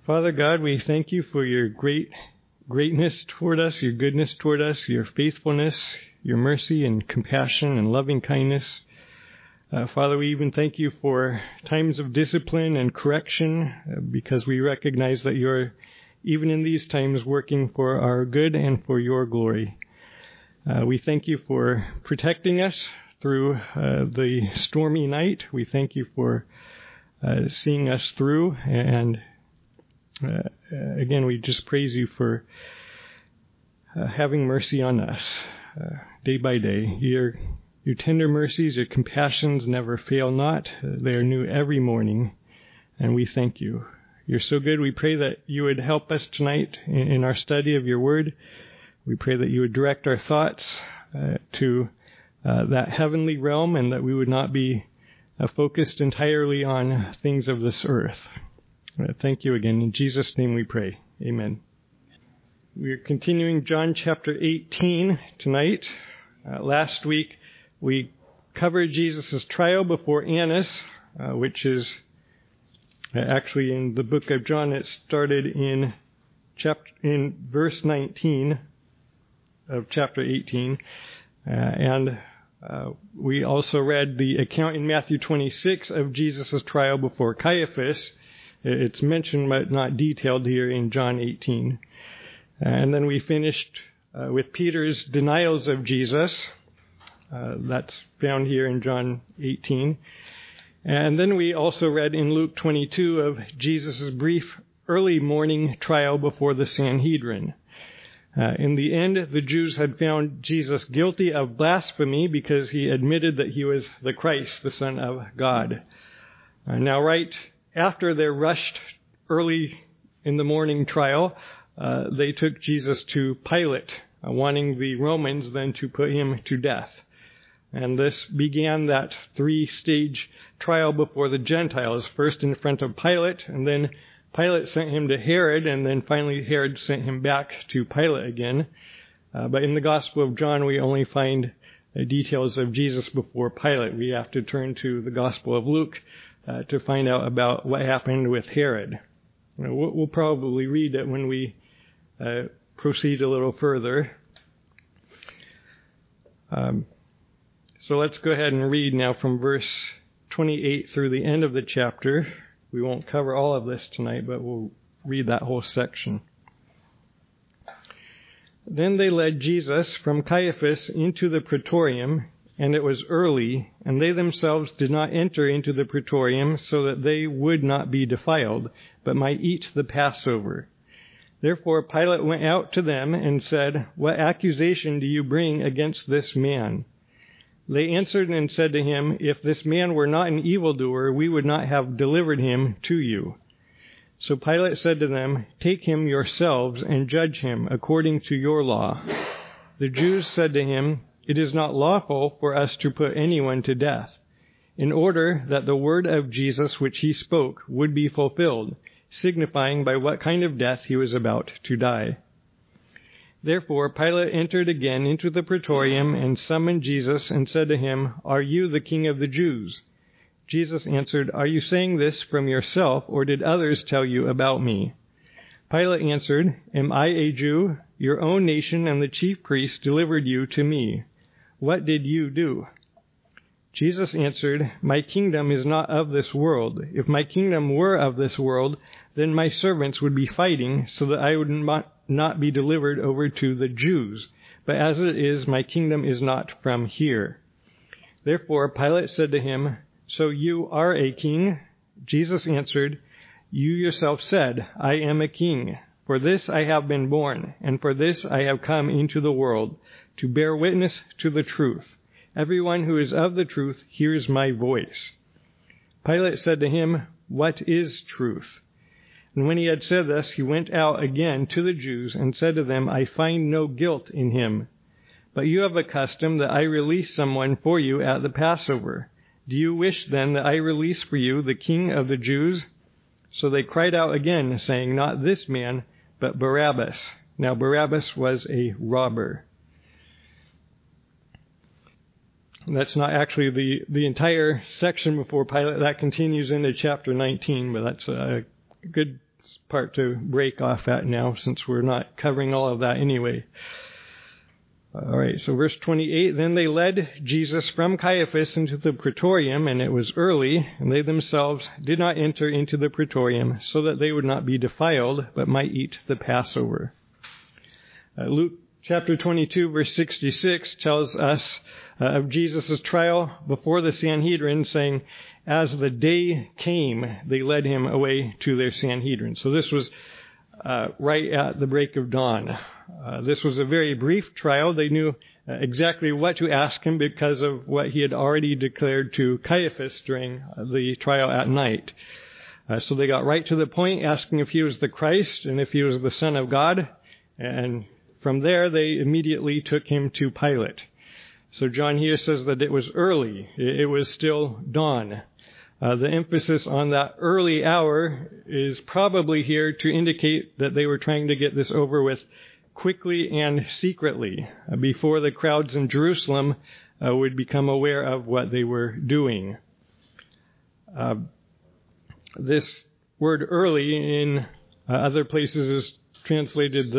Father God, we thank you for your greatness toward us, your goodness toward us, your faithfulness, your mercy and compassion and loving kindness. Father, we even thank you for times of discipline and correction because we recognize that you're, even in these times, working for our good and for your glory. We thank you for protecting us through the stormy night. We thank you for seeing us through, and again, we just praise you for having mercy on us day by day. Your tender mercies, your compassions never fail not. They are new every morning, and we thank you. You're so good. We pray that you would help us tonight in our study of your word. We pray that you would direct our thoughts to that heavenly realm, and that we would not be focused entirely on things of this earth. Thank you again. In Jesus' name we pray. Amen. We're continuing John chapter 18 tonight. Last week we covered Jesus' trial before Annas, which is actually in the book of John. It started in verse 19 of chapter 18. And we also read the account in Matthew 26 of Jesus' trial before Caiaphas. It's mentioned but not detailed here in John 18. And then we finished with Peter's denials of Jesus. That's found here in John 18. And then we also read in Luke 22 of Jesus' brief early morning trial before the Sanhedrin. In the end, the Jews had found Jesus guilty of blasphemy because he admitted that he was the Christ, the Son of God. Now, right after their rushed early in the morning trial, they took Jesus to Pilate, wanting the Romans then to put him to death. And this began that three-stage trial before the Gentiles, first in front of Pilate, and then Pilate sent him to Herod, and then finally Herod sent him back to Pilate again. But in the Gospel of John, we only find details of Jesus before Pilate. We have to turn to the Gospel of Luke to find out about what happened with Herod. We'll probably read it when we proceed a little further. So let's go ahead and read now from verse 28 through the end of the chapter. We won't cover all of this tonight, but we'll read that whole section. Then they led Jesus from Caiaphas into the praetorium, and it was early, and they themselves did not enter into the praetorium so that they would not be defiled, but might eat the Passover. Therefore Pilate went out to them and said, "What accusation do you bring against this man?" They answered and said to him, "If this man were not an evildoer, we would not have delivered him to you." So Pilate said to them, "Take him yourselves and judge him according to your law." The Jews said to him, "It is not lawful for us to put anyone to death," in order that the word of Jesus which he spoke would be fulfilled, signifying by what kind of death he was about to die. Therefore Pilate entered again into the praetorium and summoned Jesus and said to him, "Are you the king of the Jews?" Jesus answered, "Are you saying this from yourself, or did others tell you about me?" Pilate answered, "Am I a Jew? Your own nation and the chief priests delivered you to me. What did you do?" Jesus answered, "My kingdom is not of this world. If my kingdom were of this world, then my servants would be fighting so that I would not be delivered over to the Jews. But as it is, my kingdom is not from here." Therefore Pilate said to him, "So you are a king?" Jesus answered, "You yourself said, 'I am a king.' For this I have been born, and for this I have come into the world, to bear witness to the truth. Everyone who is of the truth hears my voice." Pilate said to him, "What is truth?" And when he had said this, he went out again to the Jews and said to them, "I find no guilt in him. But you have a custom that I release someone for you at the Passover. Do you wish then that I release for you the king of the Jews?" So they cried out again, saying, "Not this man, but Barabbas." Now Barabbas was a robber. That's not actually the entire section before Pilate. That continues into chapter 19, but that's a good part to break off at now, since we're not covering all of that anyway. All right, so verse 28, then they led Jesus from Caiaphas into the praetorium, and it was early, and they themselves did not enter into the praetorium, so that they would not be defiled, but might eat the Passover. Luke chapter 22, verse 66 tells us of Jesus' trial before the Sanhedrin, saying, as the day came, they led him away to their Sanhedrin. So this was right at the break of dawn. This was a very brief trial. They knew exactly what to ask him because of what he had already declared to Caiaphas during the trial at night. So they got right to the point, asking if he was the Christ and if he was the Son of God. And from there, they immediately took him to Pilate. So John here says that it was early. It was still dawn. The emphasis on that early hour is probably here to indicate that they were trying to get this over with quickly and secretly before the crowds in Jerusalem would become aware of what they were doing. This word early in other places is translated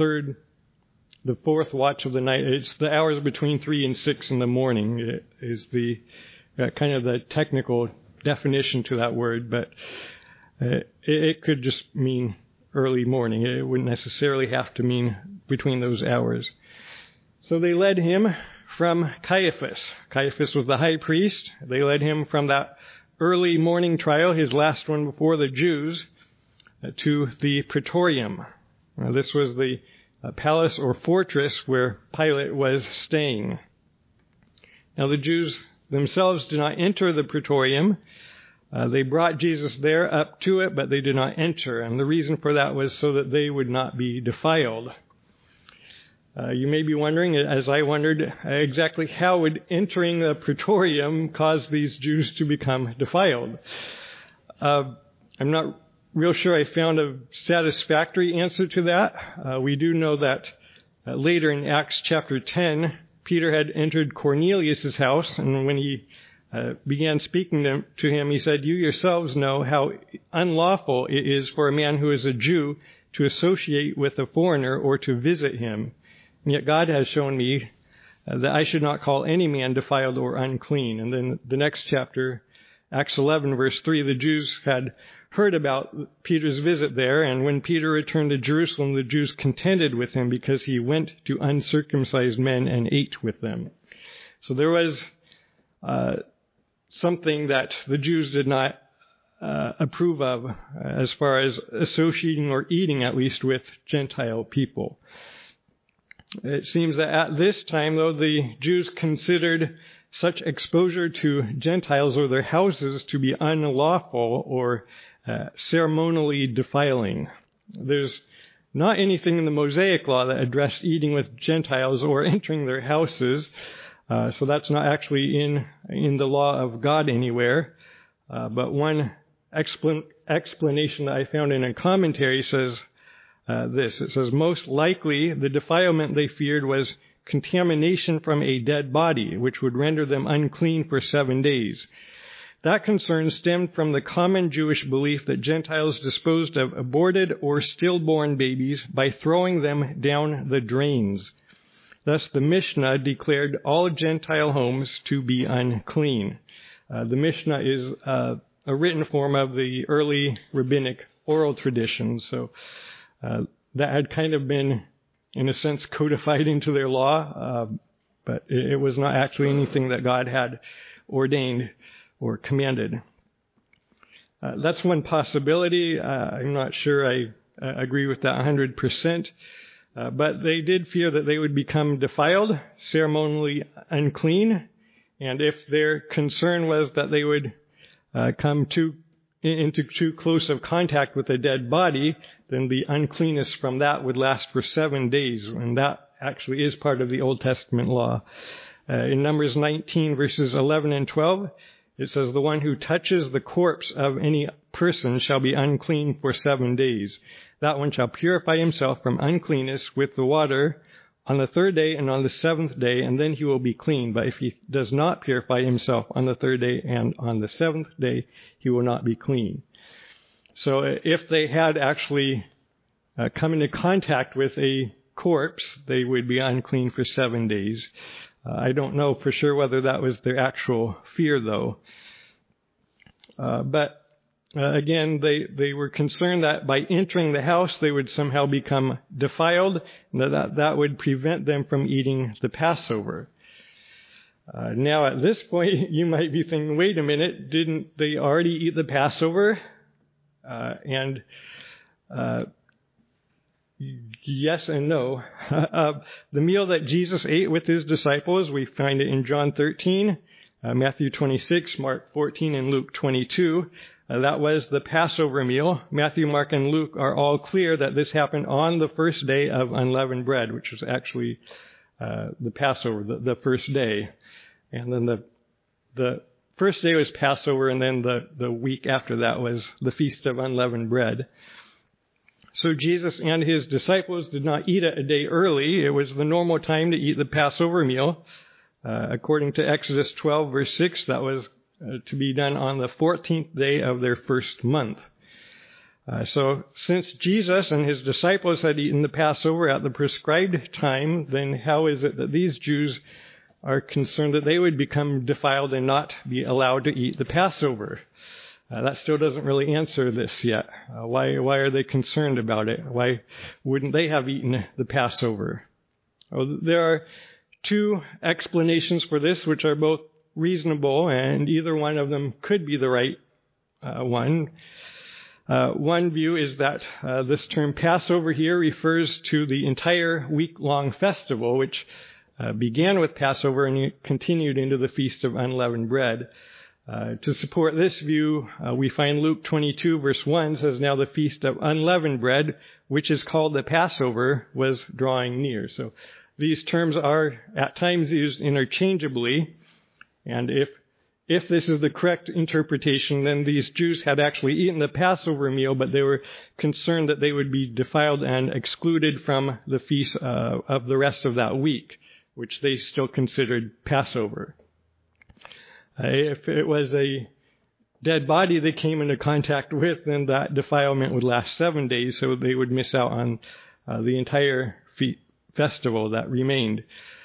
the fourth watch of the night. It's the hours between 3 and 6 in the morning. It is the kind of the technical definition to that word, but it could just mean early morning. It wouldn't necessarily have to mean between those hours. So they led him from Caiaphas. Caiaphas was the high priest. They led him from that early morning trial, his last one before the Jews, to the praetorium. This was the palace or fortress where Pilate was staying. Now the Jews themselves did not enter the praetorium. They brought Jesus there up to it, but they did not enter. And the reason for that was so that they would not be defiled. You may be wondering, as I wondered, exactly how would entering the praetorium cause these Jews to become defiled? I'm not real sure I found a satisfactory answer to that. We do know that later in Acts chapter 10, Peter had entered Cornelius' house, and when he began speaking to him, he said, you yourselves know how unlawful it is for a man who is a Jew to associate with a foreigner or to visit him. And yet God has shown me that I should not call any man defiled or unclean. And then the next chapter, Acts 11, verse 3, the Jews had heard about Peter's visit there, and when Peter returned to Jerusalem, the Jews contended with him because he went to uncircumcised men and ate with them. So there was something that the Jews did not approve of as far as associating or eating, at least, with Gentile people. It seems that at this time, though, the Jews considered such exposure to Gentiles or their houses to be unlawful or ceremonially defiling. There's not anything in the Mosaic law that addressed eating with Gentiles or entering their houses. So that's not actually in the law of God anywhere. But one explanation that I found in a commentary says this. It says, most likely the defilement they feared was contamination from a dead body, which would render them unclean for 7 days. That concern stemmed from the common Jewish belief that Gentiles disposed of aborted or stillborn babies by throwing them down the drains. Thus, the Mishnah declared all Gentile homes to be unclean. The Mishnah is a written form of the early rabbinic oral tradition, so that had kind of been, in a sense, codified into their law, but it was not actually anything that God had ordained or commanded. That's one possibility. I'm not sure I agree with that 100%. But they did fear that they would become defiled, ceremonially unclean, and if their concern was that they would come into too close of contact with a dead body, then the uncleanness from that would last for 7 days, and that actually is part of the Old Testament law. In Numbers 19, verses 11 and 12, it says, the one who touches the corpse of any person shall be unclean for 7 days. That one shall purify himself from uncleanness with the water on the 3rd day and on the 7th day, and then he will be clean. But if he does not purify himself on the 3rd day and on the 7th day, he will not be clean. So if they had actually come into contact with a corpse, they would be unclean for 7 days. I don't know for sure whether that was their actual fear, though. But again, they were concerned that by entering the house, they would somehow become defiled, and that would prevent them from eating the Passover. Now, at this point, you might be thinking, wait a minute, didn't they already eat the Passover? Yes and no. The meal that Jesus ate with his disciples, we find it in John 13, Matthew 26, Mark 14, and Luke 22. That was the Passover meal. Matthew, Mark, and Luke are all clear that this happened on the first day of unleavened bread, which was actually the Passover, the first day. And then the first day was Passover, and then the week after that was the Feast of Unleavened Bread. So Jesus and his disciples did not eat it a day early. It was the normal time to eat the Passover meal. According to Exodus 12, verse 6, that was to be done on the 14th day of their first month. So since Jesus and his disciples had eaten the Passover at the prescribed time, then how is it that these Jews are concerned that they would become defiled and not be allowed to eat the Passover? That still doesn't really answer this yet. Why are they concerned about it? Why wouldn't they have eaten the Passover? Well, there are two explanations for this, which are both reasonable, and either one of them could be the right one. One view is that this term Passover here refers to the entire week-long festival, which began with Passover and continued into the Feast of Unleavened Bread. To support this view, we find Luke 22, verse 1 says, "Now the Feast of Unleavened Bread, which is called the Passover, was drawing near." So these terms are at times used interchangeably. And if this is the correct interpretation, then these Jews had actually eaten the Passover meal, but they were concerned that they would be defiled and excluded from the feast of the rest of that week, which they still considered Passover. If it was a dead body they came into contact with, then that defilement would last 7 days, so they would miss out on the entire festival that remained.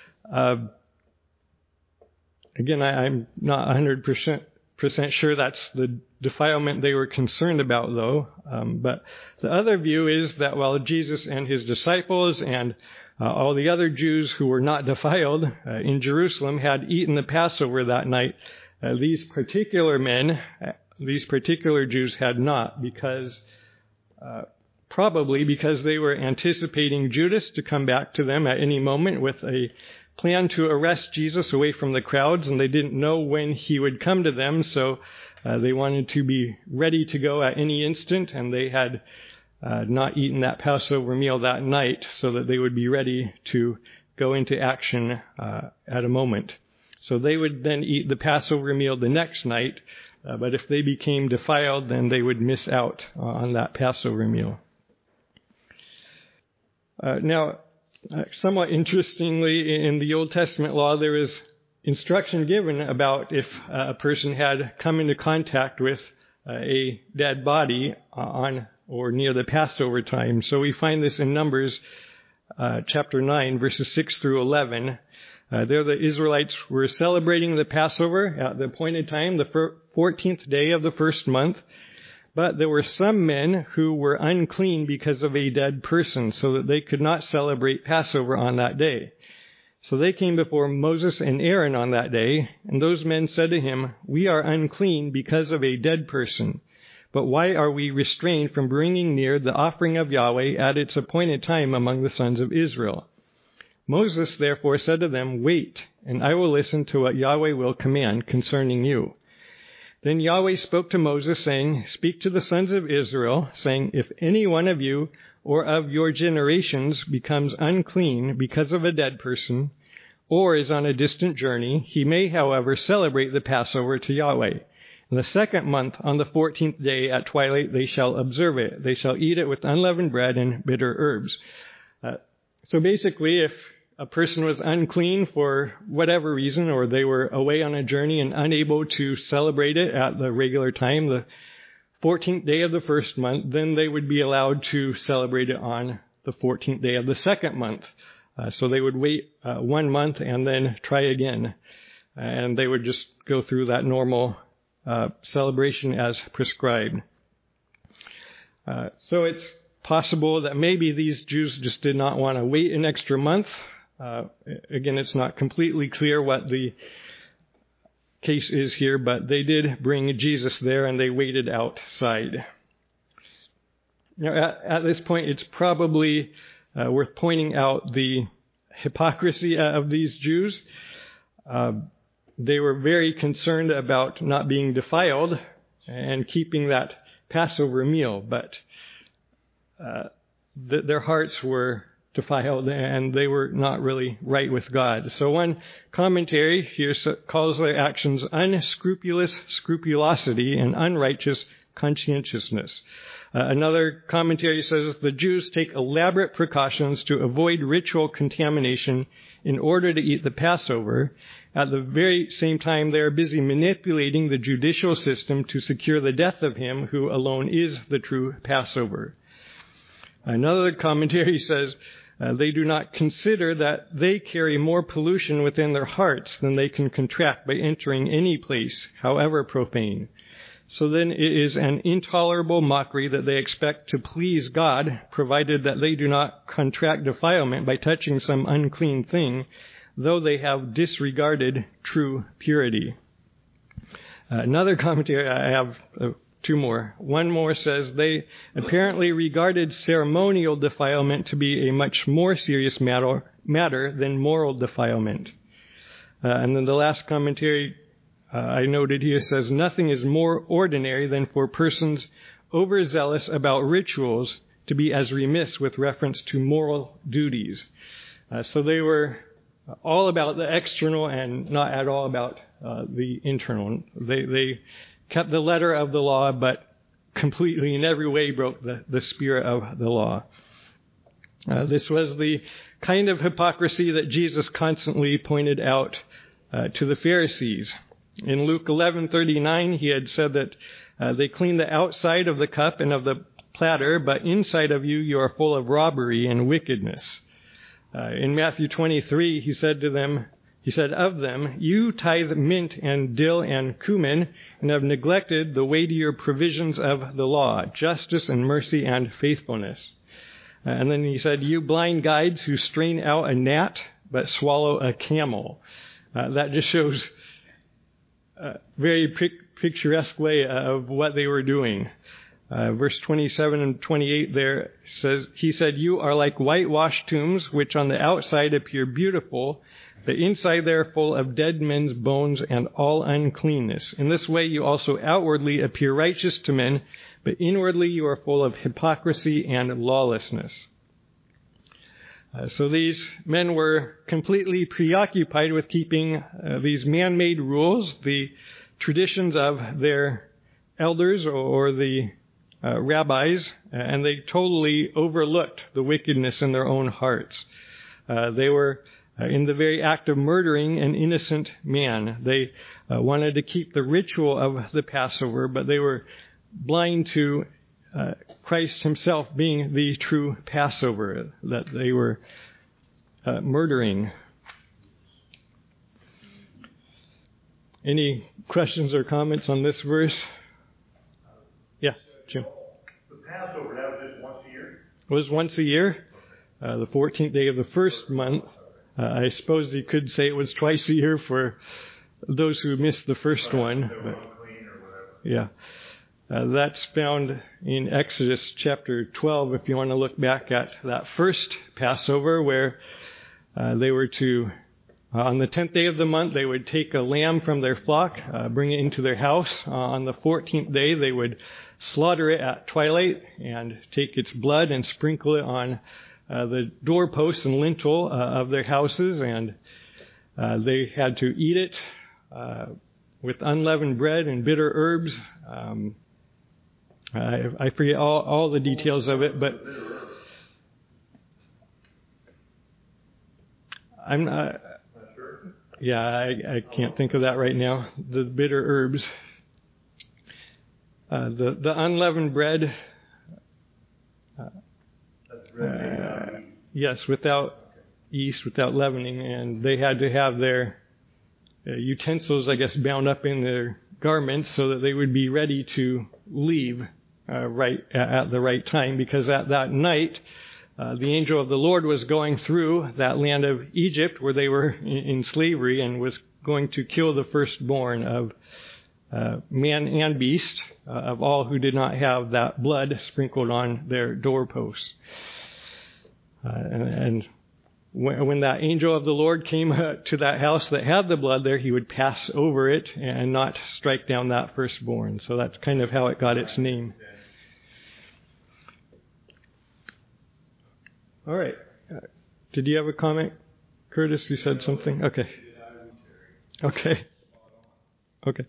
Again, I'm not 100% sure that's the defilement they were concerned about, though. But the other view is that while Jesus and his disciples and all the other Jews who were not defiled in Jerusalem had eaten the Passover that night, these particular Jews had not, probably because they were anticipating Judas to come back to them at any moment with a plan to arrest Jesus away from the crowds, and they didn't know when he would come to them, so they wanted to be ready to go at any instant, and they had not eaten that Passover meal that night so that they would be ready to go into action at a moment. So they would then eat the Passover meal the next night, but if they became defiled, then they would miss out on that Passover meal. Now, somewhat interestingly, in the Old Testament law, there is instruction given about if a person had come into contact with a dead body on or near the Passover time. So we find this in Numbers chapter 9, verses 6 through 11. There the Israelites were celebrating the Passover at the appointed time, the 14th day of the first month. But there were some men who were unclean because of a dead person, so that they could not celebrate Passover on that day. So they came before Moses and Aaron on that day, and those men said to him, "We are unclean because of a dead person. But why are we restrained from bringing near the offering of Yahweh at its appointed time among the sons of Israel?" Moses therefore said to them, "Wait, and I will listen to what Yahweh will command concerning you." Then Yahweh spoke to Moses, saying, "Speak to the sons of Israel, saying, if any one of you or of your generations becomes unclean because of a dead person, or is on a distant journey, he may, however, celebrate the Passover to Yahweh. In the second month, on the 14th day at twilight, they shall observe it. They shall eat it with unleavened bread and bitter herbs." So basically, if a person was unclean for whatever reason, or they were away on a journey and unable to celebrate it at the regular time, the 14th day of the first month, then they would be allowed to celebrate it on the 14th day of the second month. So they would wait 1 month and then try again. And they would just go through that normal celebration as prescribed. So it's possible that maybe these Jews just did not want to wait an extra month. Again, it's not completely clear what the case is here, but they did bring Jesus there and they waited outside. Now, at this point, it's probably worth pointing out the hypocrisy of these Jews. They were very concerned about not being defiled and keeping that Passover meal, but their hearts were defiled and they were not really right with God. So one commentary here calls their actions unscrupulous scrupulosity and unrighteous conscientiousness. Another commentary says the Jews take elaborate precautions to avoid ritual contamination in order to eat the Passover. At the very same time, they are busy manipulating the judicial system to secure the death of him who alone is the true Passover. Another commentary says they do not consider that they carry more pollution within their hearts than they can contract by entering any place, however profane. So then it is an intolerable mockery that they expect to please God, provided that they do not contract defilement by touching some unclean thing, though they have disregarded true purity. Another commentary, I have two more. One more says they apparently regarded ceremonial defilement to be a much more serious matter than moral defilement. And then the last commentary I noted here says nothing is more ordinary than for persons overzealous about rituals to be as remiss with reference to moral duties. So they were all about the external and not at all about the internal. They kept the letter of the law, but completely in every way broke the spirit of the law. This was the kind of hypocrisy that Jesus constantly pointed out to the Pharisees. In Luke 11:39, he had said that they clean the outside of the cup and of the platter, but inside of you are full of robbery and wickedness. In Matthew 23, he said of them, you tithe mint and dill and cumin and have neglected the weightier provisions of the law, justice and mercy and faithfulness. And then he said, you blind guides who strain out a gnat but swallow a camel. That just shows a very picturesque way of what they were doing. Verse 27 and 28 there says, he said, you are like whitewashed tombs, which on the outside appear beautiful, but inside they are full of dead men's bones and all uncleanness. In this way you also outwardly appear righteous to men, but inwardly you are full of hypocrisy and lawlessness. So these men were completely preoccupied with keeping these man-made rules, the traditions of their elders or the rabbis, and they totally overlooked the wickedness in their own hearts. They were in the very act of murdering an innocent man. They wanted to keep the ritual of the Passover, but they were blind to Christ himself being the true Passover that they were murdering. Any questions or comments on this verse? Yeah, Jim. The Passover, that was just once a year? It was once a year, the 14th day of the first month. I suppose you could say it was twice a year for those who missed the first one. But, yeah. That's found in Exodus chapter 12, if you want to look back at that first Passover, where they were to, on the 10th day of the month, they would take a lamb from their flock, bring it into their house. On the 14th day, they would slaughter it at twilight and take its blood and sprinkle it on the doorposts and lintel of their houses, and they had to eat it with unleavened bread and bitter herbs. I forget all the details of it, but I'm not. Yeah, I can't think of that right now. The bitter herbs. The unleavened bread, yes, without yeast, without leavening, and they had to have their utensils, I guess, bound up in their garments so that they would be ready to leave right at the right time, because at that night the angel of the Lord was going through that land of Egypt where they were in slavery and was going to kill the firstborn of man and beast, of all who did not have that blood sprinkled on their doorposts. And when that angel of the Lord came to that house that had the blood there, he would pass over it and not strike down that firstborn. So that's kind of how it got its name. All right. Did you have a comment, Curtis? You said something? Okay. Okay. Okay.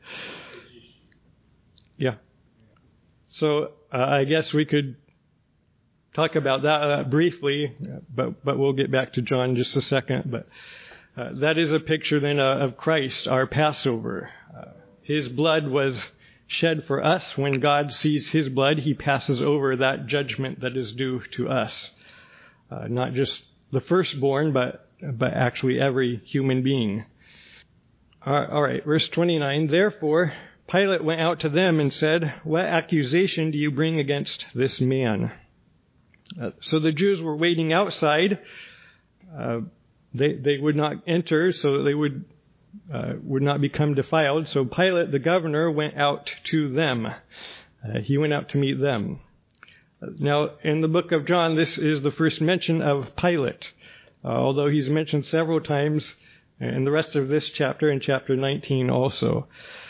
Yeah. So I guess we could talk about that briefly, but we'll get back to John in just a second. But that is a picture then of Christ, our Passover. His blood was shed for us. When God sees his blood, he passes over that judgment that is due to us. Not just the firstborn, but actually every human being. All right, verse 29. Therefore, Pilate went out to them and said, "What accusation do you bring against this man?" So the Jews were waiting outside. They would not enter, so they would not become defiled. So Pilate, the governor, went out to them. He went out to meet them. Now, in the book of John, this is the first mention of Pilate, although he's mentioned several times in the rest of this chapter, in chapter 19 also.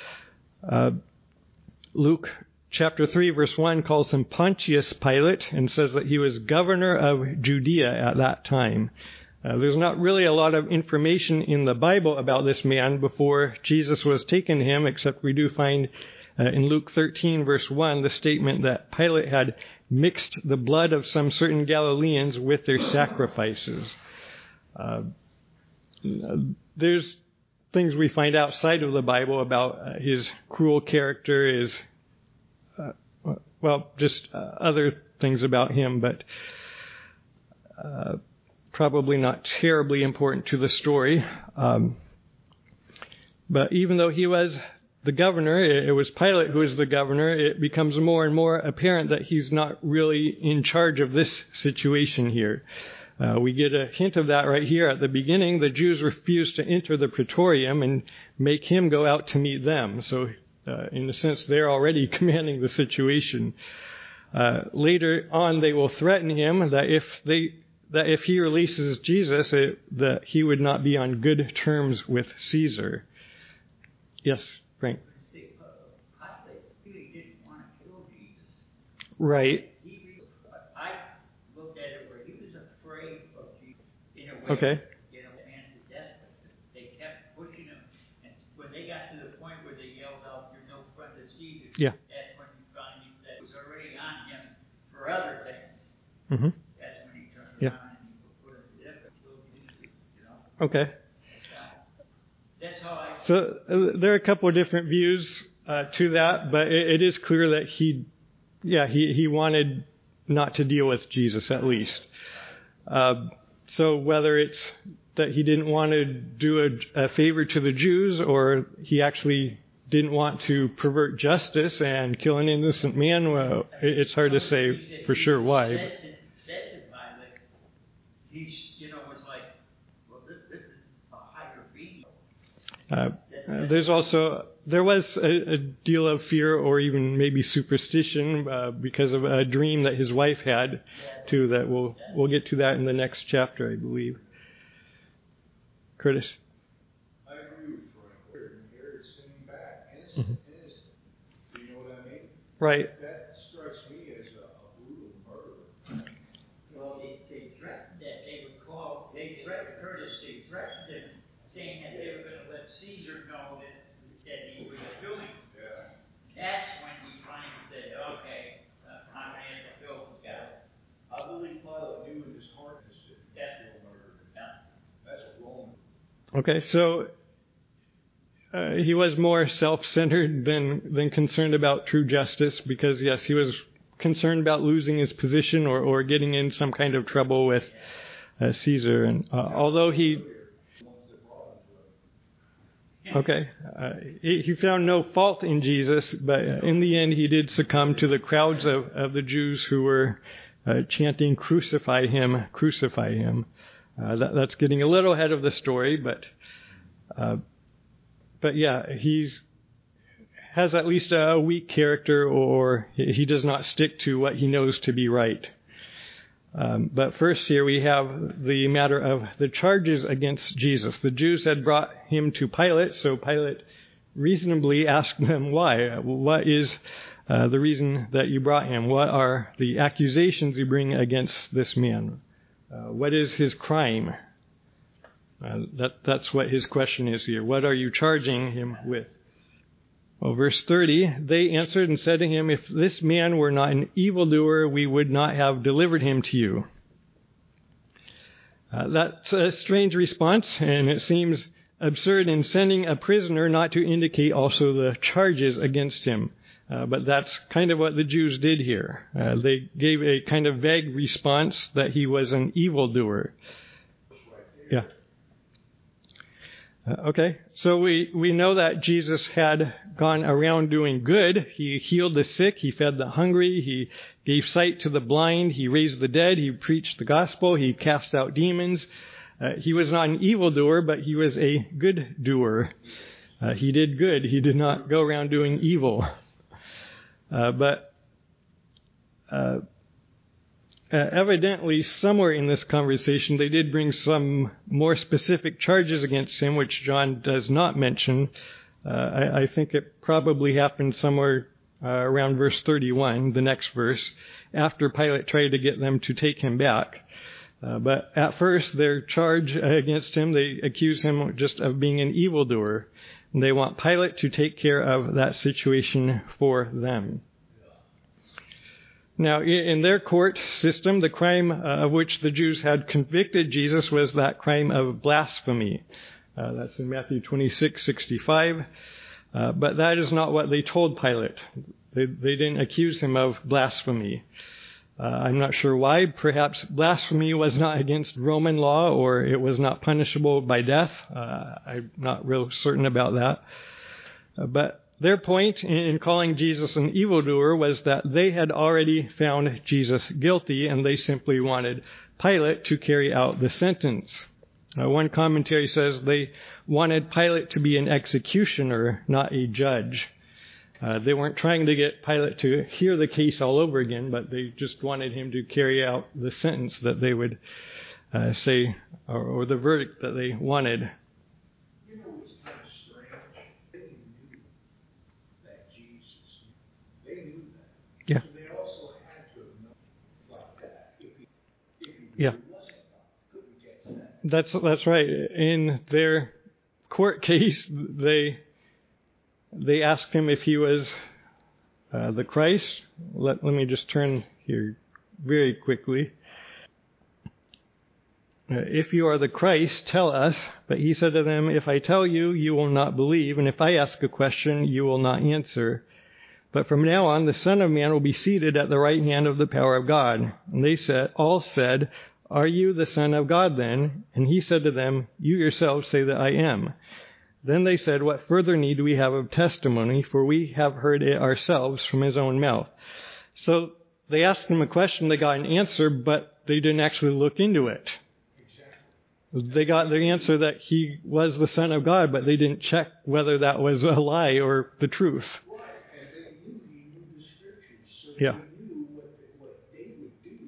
Luke chapter 3, verse 1 calls him Pontius Pilate and says that he was governor of Judea at that time. There's not really a lot of information in the Bible about this man before Jesus was taken to him, except we do find in Luke 13, verse 1, the statement that Pilate had mixed the blood of some certain Galileans with their sacrifices. There's things we find outside of the Bible about his cruel character, his, just other things about him, but probably not terribly important to the story. But even though he was the governor, it was Pilate who was the governor, it becomes more and more apparent that he's not really in charge of this situation here. We get a hint of that right here at the beginning. The Jews refused to enter the praetorium and make him go out to meet them. So, in a sense, they're already commanding the situation. Later on, they will threaten him that if he releases Jesus, that he would not be on good terms with Caesar. Yes, Frank. Pilate really didn't want to kill Jesus. Right. I looked at it where he was afraid of Jesus in a way. Okay. And to death. They kept pushing him, and when they got to the point where they yelled out, "You're no friend of Caesar," yeah, that's when he found that it was already on him for other things. Mm-hmm. That's when he turned around and he put him to death and killed Jesus. Okay. That's how I. So there are a couple of different views to that, but it is clear that he wanted not to deal with Jesus at least. So whether it's that he didn't want to do a favor to the Jews, or he actually didn't want to pervert justice and kill an innocent man, well, it's hard to say for sure why. Said to Pilate, was like, well, this is a higher being. There was a deal of fear or even maybe superstition because of a dream that his wife had too, that we'll get to that in the next chapter, I believe. Curtis? I agree with Frank. Here is sitting back. Innocent. Do you know what I mean? Right. That strikes me as a brutal murder. Well, they threatened that they threatened Curtis, they threatened him, saying that they were going to let Caesar know that he was doing. Yeah. That's when he finally said, okay, I'm going to have to kill this guy. I believe Pilate knew in his heart that That's real murder. Yeah. That's a Roman. Okay, so he was more self-centered than concerned about true justice, because yes, he was concerned about losing his position or getting in some kind of trouble with Caesar. And although he found no fault in Jesus, but in the end he did succumb to the crowds of the Jews who were chanting, "Crucify him, crucify him." That's getting a little ahead of the story, but yeah, he's has at least a weak character, or he does not stick to what he knows to be right. But first here we have the matter of the charges against Jesus. The Jews had brought him to Pilate, so Pilate reasonably asked them why. What is the reason that you brought him? What are the accusations you bring against this man? What is his crime? That's what his question is here. What are you charging him with? Well, verse 30, they answered and said to him, "If this man were not an evildoer, we would not have delivered him to you." That's a strange response, and it seems absurd in sending a prisoner not to indicate also the charges against him. But that's kind of what the Jews did here. They gave a kind of vague response that he was an evildoer. Yeah. Okay, so we know that Jesus had gone around doing good. He healed the sick, he fed the hungry, he gave sight to the blind, he raised the dead, he preached the gospel, he cast out demons. He was not an evildoer, but he was a good doer. He did good. He did not go around doing evil. Evidently, somewhere in this conversation, they did bring some more specific charges against him, which John does not mention. I think it probably happened somewhere around verse 31, the next verse, after Pilate tried to get them to take him back. But at first, their charge against him, they accuse him just of being an evildoer. And they want Pilate to take care of that situation for them. Now, in their court system, the crime of which the Jews had convicted Jesus was that crime of blasphemy. That's in Matthew 26:65. But that is not what they told Pilate. They didn't accuse him of blasphemy. I'm not sure why. Perhaps blasphemy was not against Roman law, or it was not punishable by death. I'm not real certain about that. But their point in calling Jesus an evildoer was that they had already found Jesus guilty, and they simply wanted Pilate to carry out the sentence. One commentary says they wanted Pilate to be an executioner, not a judge. They weren't trying to get Pilate to hear the case all over again, but they just wanted him to carry out the sentence that they would say, or the verdict that they wanted. You know, it's kind of strange. They knew that Jesus. They knew that. Yeah. So they also had to have known like that. If he Yeah. really wasn't God, couldn't get to that. That's right. In their court case, they asked him if he was the Christ. Let me just turn here very quickly. If you are the Christ, tell us. But he said to them, if I tell you, you will not believe, and if I ask a question, you will not answer. But from now on, the Son of Man will be seated at the right hand of the power of God. And they all said, are you the Son of God then? And he said to them, you yourselves say that I am. Then they said, what further need do we have of testimony? For we have heard it ourselves from his own mouth. So they asked him a question, they got an answer, but they didn't actually look into it. They got the answer that he was the Son of God, but they didn't check whether that was a lie or the truth. Right, and they knew he knew the scriptures, so Yeah. they knew what they would do.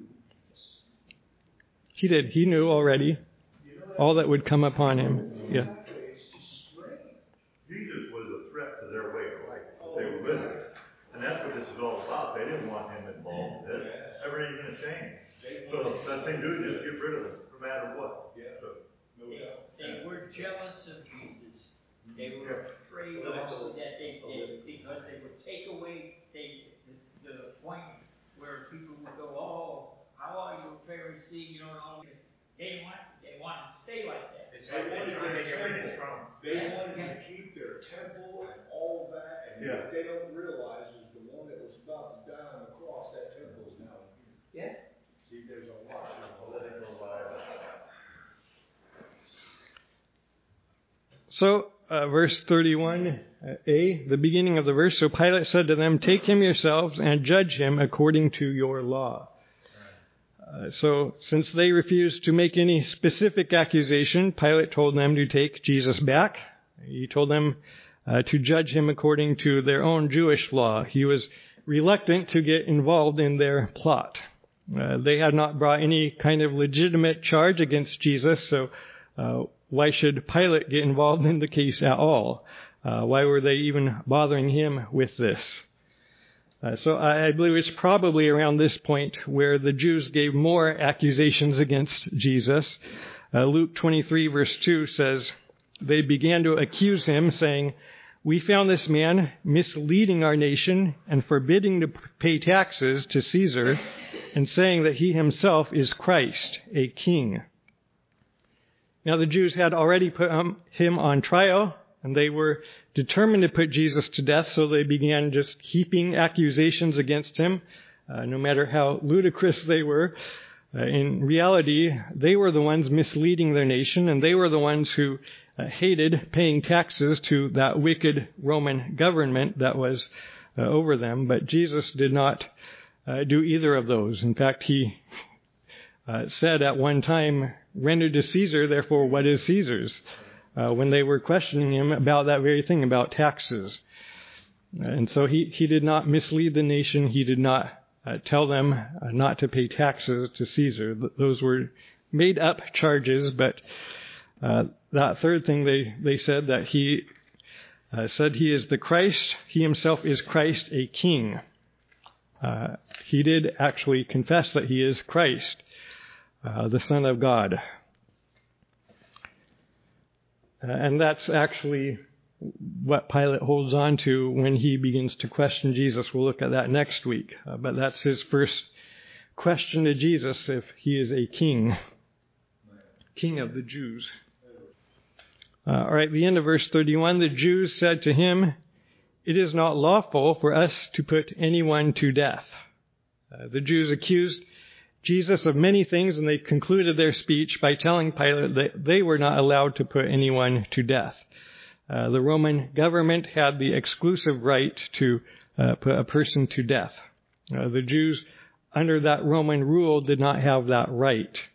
He did. He knew already You know, all that would come upon him. Yeah. it's just strange. Jesus was a threat to their way of life that they were living. And that's what this is all about. They didn't want him involved in this. Everything's going to change. So the thing to do is just get rid of him, no matter what. They were jealous of Jesus. They were afraid also that because they would take away the point where people would go, oh, how are you a Pharisee? You know, and all that. They want to stay like that. They wanted to keep their temple. See, there's a lot of Let it go by. So, verse 31a, the beginning of the verse. So Pilate said to them, "Take him yourselves and judge him according to your law." So since they refused to make any specific accusation, Pilate told them to take Jesus back. He told them to judge him according to their own Jewish law. He was reluctant to get involved in their plot. They had not brought any kind of legitimate charge against Jesus, so why should Pilate get involved in the case at all? Why were they even bothering him with this? So I believe it's probably around this point where the Jews gave more accusations against Jesus. Luke 23 verse 2 says, "They began to accuse him, saying, 'We found this man misleading our nation and forbidding to pay taxes to Caesar, and saying that he himself is Christ, a king.'" Now the Jews had already put him on trial, and they were determined to put Jesus to death, so they began just heaping accusations against him, no matter how ludicrous they were. In reality, they were the ones misleading their nation, and they were the ones who hated paying taxes to that wicked Roman government that was over them. But Jesus did not do either of those. In fact, he said at one time, "Render to Caesar, therefore, what is Caesar's?" When they were questioning him about that very thing, about taxes. And so he did not mislead the nation. He did not tell them not to pay taxes to Caesar. Those were made up charges, but that third thing they said, that he said he is the Christ, he himself is Christ, a king. He did actually confess that he is Christ, the Son of God. And that's actually what Pilate holds on to when he begins to question Jesus. We'll look at that next week. But that's his first question to Jesus, if he is a king, king of the Jews. All right, the end of verse 31, the Jews said to him, "It is not lawful for us to put anyone to death." The Jews accused Jesus of many things, and they concluded their speech by telling Pilate that they were not allowed to put anyone to death. The Roman government had the exclusive right to put a person to death. The Jews, under that Roman rule, did not have that right.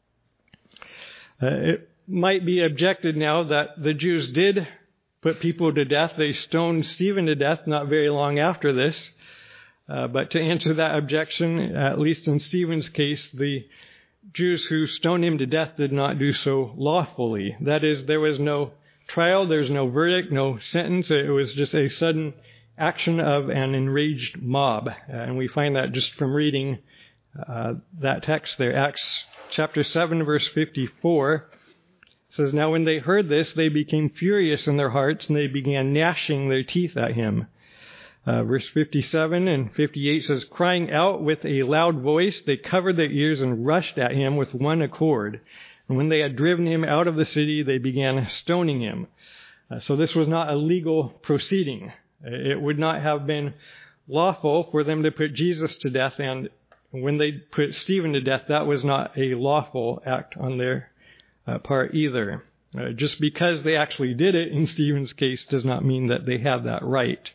It might be objected now that the Jews did put people to death. They stoned Stephen to death not very long after this. But to answer that objection, at least in Stephen's case, the Jews who stoned him to death did not do so lawfully. That is, there was no trial, there's no verdict, no sentence. It was just a sudden action of an enraged mob. And we find that just from reading that text there. Acts chapter 7, verse 54 says, "Now when they heard this, they became furious in their hearts, and they began gnashing their teeth at him." Verse 57 and 58 says, "Crying out with a loud voice, they covered their ears and rushed at him with one accord. And when they had driven him out of the city, they began stoning him." So this was not a legal proceeding. It would not have been lawful for them to put Jesus to death, and when they put Stephen to death, that was not a lawful act on their part either. Just because they actually did it in Stephen's case does not mean that they have that right.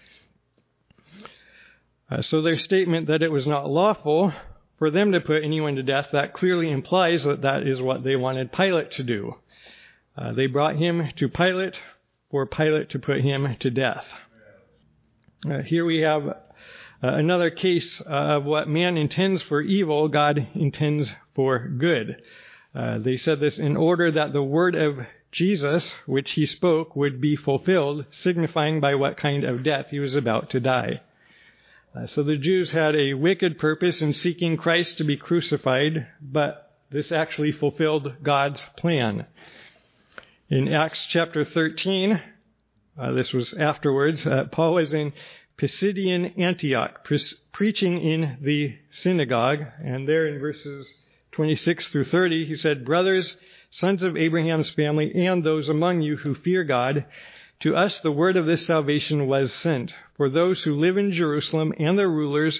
So their statement that it was not lawful for them to put anyone to death, that clearly implies that that is what they wanted Pilate to do. They brought him to Pilate for Pilate to put him to death. Here we have another case of what man intends for evil, God intends for good. They said this in order that the word of Jesus, which he spoke, would be fulfilled, signifying by what kind of death he was about to die. So the Jews had a wicked purpose in seeking Christ to be crucified, but this actually fulfilled God's plan. In Acts chapter 13, this was afterwards, Paul was in Pisidian Antioch, preaching in the synagogue, and there in verses 26 through 30, he said, "Brothers, sons of Abraham's family, and those among you who fear God, to us the word of this salvation was sent. For those who live in Jerusalem and their rulers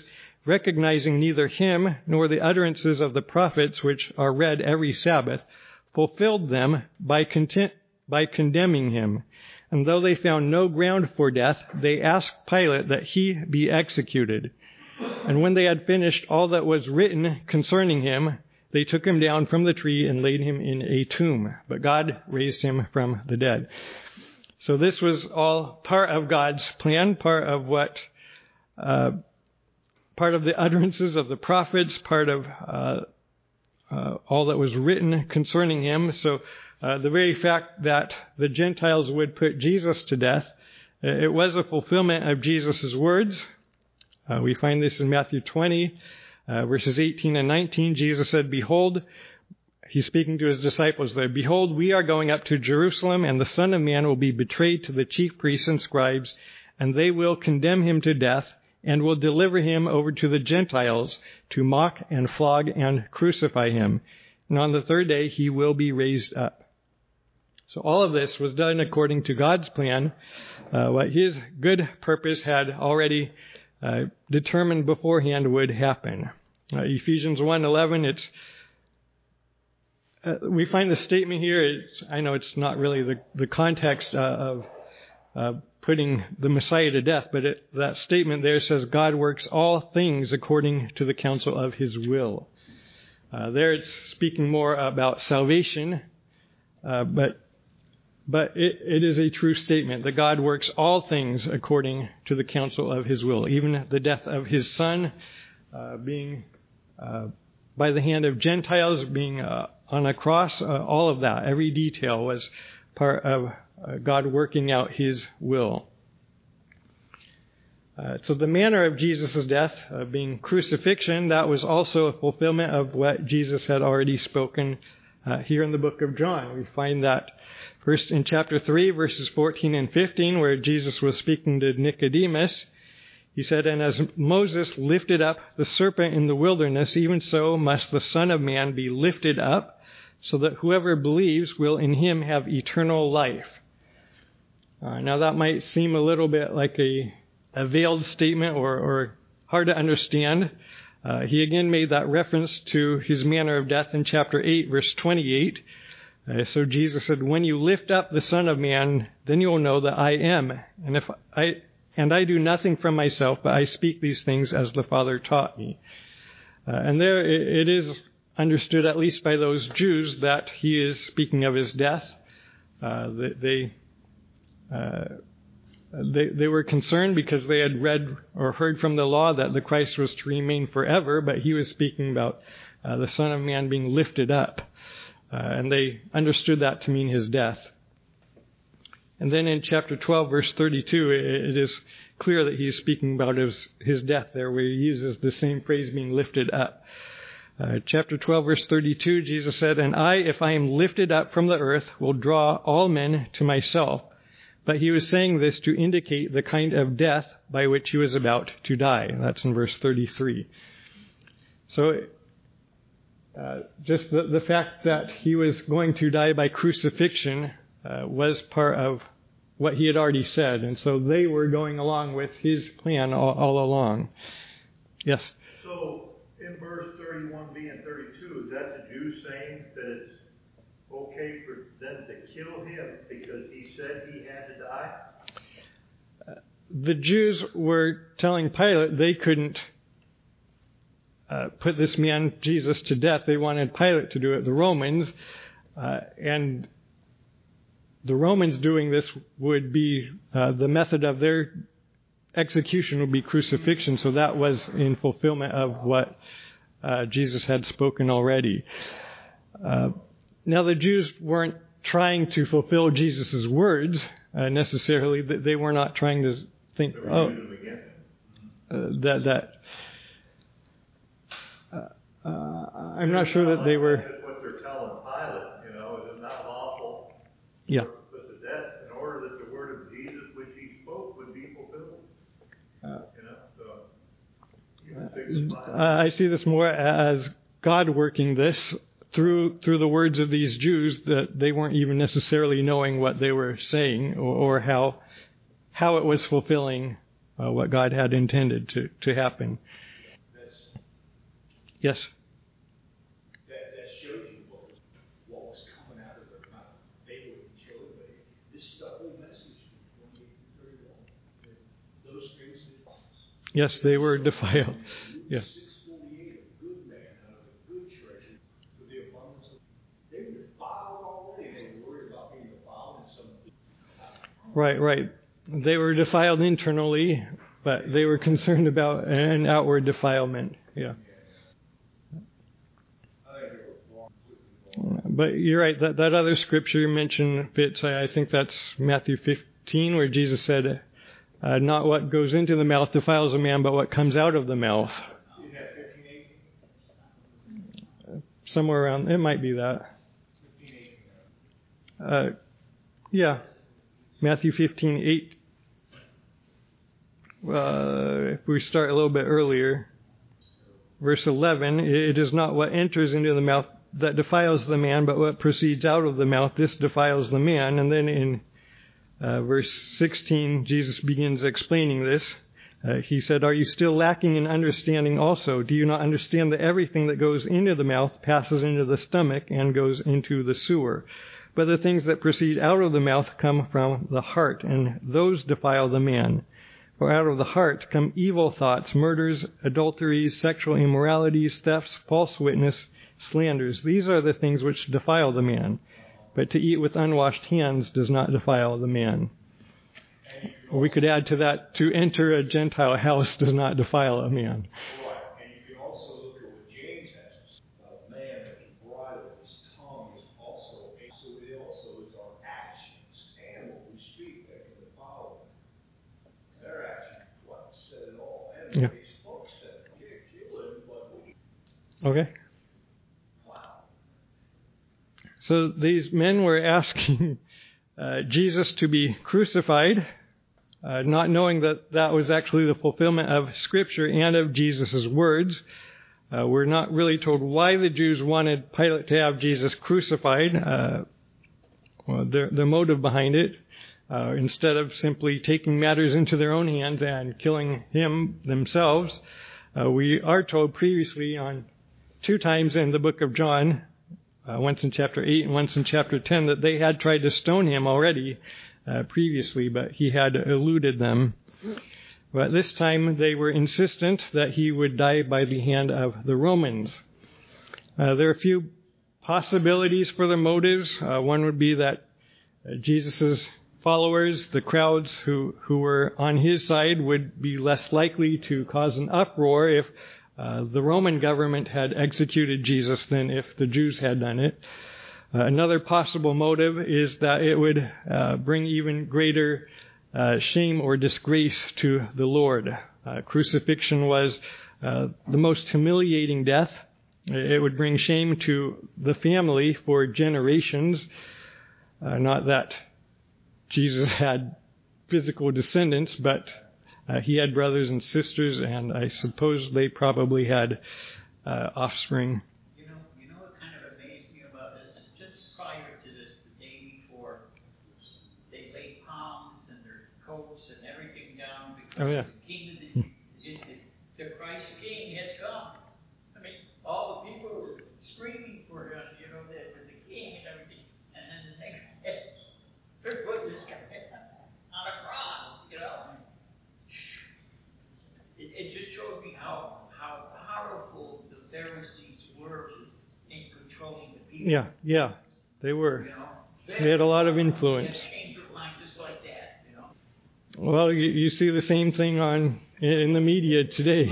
recognizing neither him nor the utterances of the prophets which are read every Sabbath, fulfilled them by condemning him. And though they found no ground for death, they asked Pilate that he be executed. And when they had finished all that was written concerning him, they took him down from the tree and laid him in a tomb. But God raised him from the dead. So this was all part of God's plan, part of the utterances of the prophets, part of all that was written concerning him. So the very fact that the Gentiles would put Jesus to death, it was a fulfillment of Jesus' words. We find this in Matthew 20, verses 18 and 19. Jesus said, "Behold," he's speaking to his disciples there, "Behold, we are going up to Jerusalem, and the Son of Man will be betrayed to the chief priests and scribes, and they will condemn him to death, and will deliver him over to the Gentiles to mock and flog and crucify him. And on the third day he will be raised up." So all of this was done according to God's plan, what his good purpose had already determined beforehand would happen. Ephesians 1:11, we find the statement here, I know it's not really the context of putting the Messiah to death, but that statement there says God works all things according to the counsel of his will. There it's speaking more about salvation, but it is a true statement that God works all things according to the counsel of his will. Even the death of his Son being by the hand of Gentiles, being on a cross, all of that, every detail was part of God working out his will. So the manner of Jesus' death, being crucifixion, that was also a fulfillment of what Jesus had already spoken here in the book of John. We find that first in chapter 3, verses 14 and 15, where Jesus was speaking to Nicodemus. He said, "And as Moses lifted up the serpent in the wilderness, even so must the Son of Man be lifted up, so that whoever believes will in him have eternal life." Now that might seem a little bit like a veiled statement or hard to understand. He again made that reference to his manner of death in chapter 8, verse 28. So Jesus said, "When you lift up the Son of Man, then you will know that I am. And I do nothing from myself, but I speak these things as the Father taught me." And there it is understood, at least by those Jews, that he is speaking of his death. They were concerned because they had read or heard from the law that the Christ was to remain forever, but he was speaking about the Son of Man being lifted up. And they understood that to mean his death. And then in chapter 12, verse 32, it is clear that he is speaking about his death there, where he uses the same phrase, being lifted up. Chapter 12, verse 32, Jesus said, "And I, if I am lifted up from the earth, will draw all men to myself." But he was saying this to indicate the kind of death by which he was about to die. That's in verse 33. So just the fact that he was going to die by crucifixion was part of what he had already said. And so they were going along with his plan all along. Yes? So in verse 31b and 32, is that the Jews saying that it's okay for them to kill him because he said he had to die? The Jews were telling Pilate they couldn't put this man, Jesus, to death. They wanted Pilate to do it. The Romans, and the Romans doing this would be the method of their execution would be crucifixion. So that was in fulfillment of what Jesus had spoken already. Now the Jews weren't trying to fulfill Jesus' words necessarily. They were not trying to think, I'm not sure that they were. That's what they're telling Pilate, is it not lawful Yeah. to put to death in order that the word of Jesus which he spoke would be fulfilled? I see this more as God working this through the words of these Jews, that they weren't even necessarily knowing what they were saying or how it was fulfilling what God had intended to happen. That Yes. That shows you what was coming out of their mouth. They wouldn't show it, but this is the whole message from 28 to 31. Those things that Yes, they were defiled. Yes. 648, a good man out of a good treasure, with the abundance of. They were defiled already. They were worried about being defiled in some. Right. They were defiled internally, but they were concerned about an outward defilement. Yeah. But you're right, that other scripture you mentioned fits. I think that's Matthew 15, where Jesus said, not what goes into the mouth defiles a man, but what comes out of the mouth. Is that 15:8? Somewhere around, it might be that. 15:8. Yeah. Matthew 15:8. If we start a little bit earlier, verse 11, it is not what enters into the mouth that defiles the man, but what proceeds out of the mouth, this defiles the man. And then in verse 16, Jesus begins explaining this. He said, are you still lacking in understanding also? Do you not understand that everything that goes into the mouth passes into the stomach and goes into the sewer? But the things that proceed out of the mouth come from the heart, and those defile the man. For out of the heart come evil thoughts, murders, adulteries, sexual immoralities, thefts, false witness, slanders. These are the things which defile the man. But to eat with unwashed hands does not defile the man. Or we could add to that, to enter a Gentile house does not defile a man. Right. And you can also look at what James has to say about a man that can bridle his tongue is also it also is our actions and what we speak that can defile them. Their actions, what said it all. And what he spoke said, you can't kill him, but Okay. So these men were asking Jesus to be crucified, not knowing that that was actually the fulfillment of Scripture and of Jesus' words. We're not really told why the Jews wanted Pilate to have Jesus crucified, their motive behind it, instead of simply taking matters into their own hands and killing him themselves. We are told previously on 2 times in the book of John, once in chapter 8 and once in chapter 10, that they had tried to stone him already previously, but he had eluded them. But this time they were insistent that he would die by the hand of the Romans. There are a few possibilities for their motives. One would be that Jesus' followers, the crowds who were on his side, would be less likely to cause an uproar if the Roman government had executed Jesus than if the Jews had done it. Another possible motive is that it would bring even greater shame or disgrace to the Lord. Crucifixion was the most humiliating death. It would bring shame to the family for generations. Not that Jesus had physical descendants, but he had brothers and sisters, and I suppose they probably had offspring. You know what kind of amazed me about this is just prior to this, the day before, they laid palms and their coats and everything down because the king of the Christ King has come. I mean, all the people were screaming for him, that there's a king and everything. And then the next day, they're putting this guy on a cross, It just showed me how powerful the Pharisees were in controlling the people. Yeah, they were. They had a lot of influence. They changed their mind just like that, Well, you see the same thing in the media today.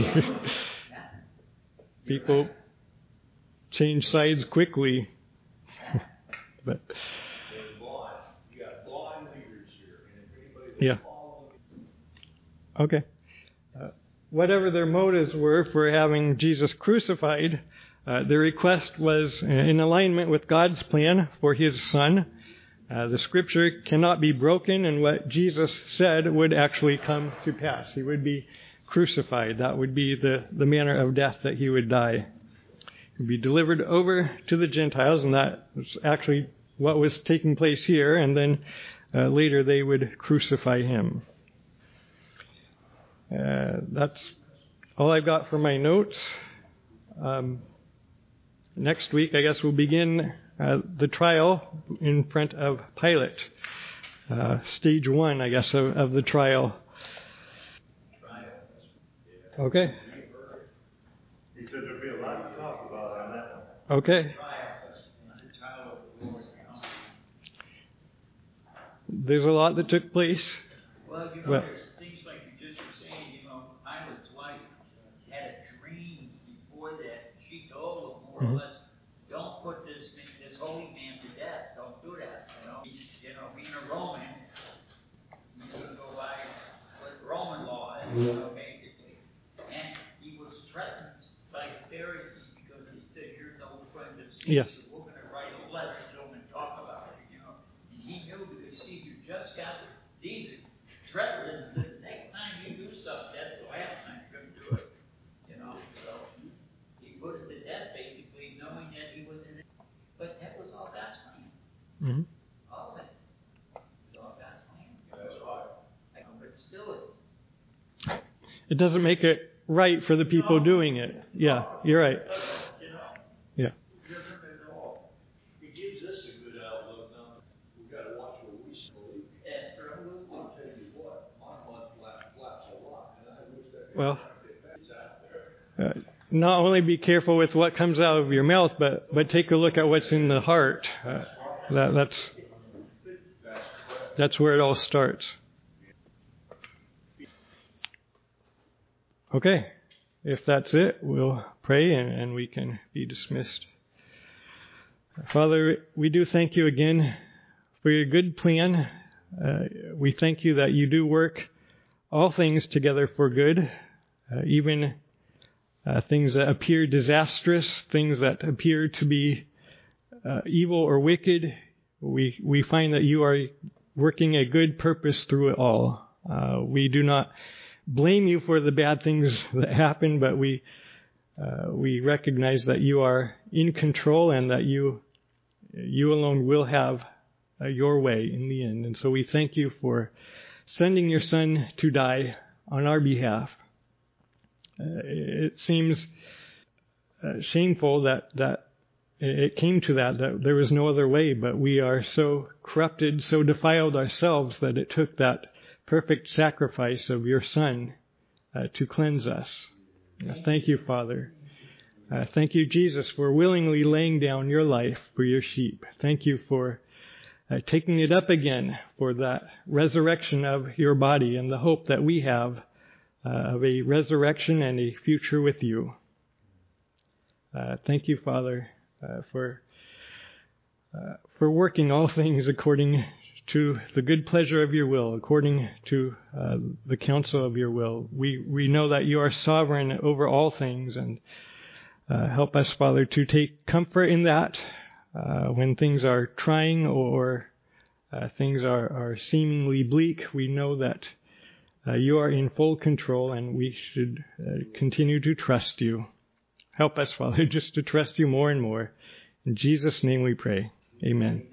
People change sides quickly. But you got blind leaders here, and if anybody yeah. Okay. Whatever their motives were for having Jesus crucified, the request was in alignment with God's plan for his Son. The Scripture cannot be broken, and what Jesus said would actually come to pass. He would be crucified. That would be the manner of death that he would die. He would be delivered over to the Gentiles, and that was actually what was taking place here, and then later they would crucify him. That's all I've got for my notes. Next week, I guess, we'll begin the trial in front of Pilate. Stage 1, I guess, of the trial. Okay. He said there'd be a lot to talk about on that one. Okay. There's a lot that took place. Well, there's things like you just were saying, Pilate's wife had a dream before that. She told him more or less, don't put this holy man to death. Don't do that. He's, being a Roman, he's going to go by what Roman law is, basically. And he was threatened by the Pharisees because he said, you're no friend of Caesar. Yeah. We're going to write a letter to him and talk about it, And he knew because Caesar just got Caesar threatened him and said, the next time you do something, that's the last time you're going to do it. So he put it to death, basically, knowing that he was in it. But that was all God's plan. Mm-hmm. All of it. It was all God's plan. That's right. But still, It doesn't make it right for the people doing it. Yeah, you're right. Yeah. It gives us a good outlook. Now, we've got to watch what we believe. that's right. I'll tell you what, my month flaps a lot, and I wish that Well, it's out there. not only be careful with what comes out of your mouth, but take a look at what's in the heart. That's where it all starts. Okay, if that's it, we'll pray and we can be dismissed. Father, we do thank you again for your good plan. We thank you that you do work all things together for good, even things that appear disastrous, things that appear to be evil or wicked. We find that you are working a good purpose through it all. We do not blame you for the bad things that happen, but we recognize that you are in control and that you alone will have your way in the end. And so we thank you for sending your Son to die on our behalf. It seems shameful that it came to that there was no other way, but we are so corrupted, so defiled ourselves that it took that perfect sacrifice of your Son to cleanse us. Thank you, Father. Thank you, Jesus, for willingly laying down your life for your sheep. Thank you for taking it up again, for that resurrection of your body and the hope that we have of a resurrection and a future with you. Thank you, Father, for working all things according to the good pleasure of your will, according to the counsel of your will. We know that you are sovereign over all things, and help us, Father, to take comfort in that when things are trying or things are seemingly bleak. We know that you are in full control, and we should continue to trust you. Help us, Father, just to trust you more and more. In Jesus' name we pray. Amen.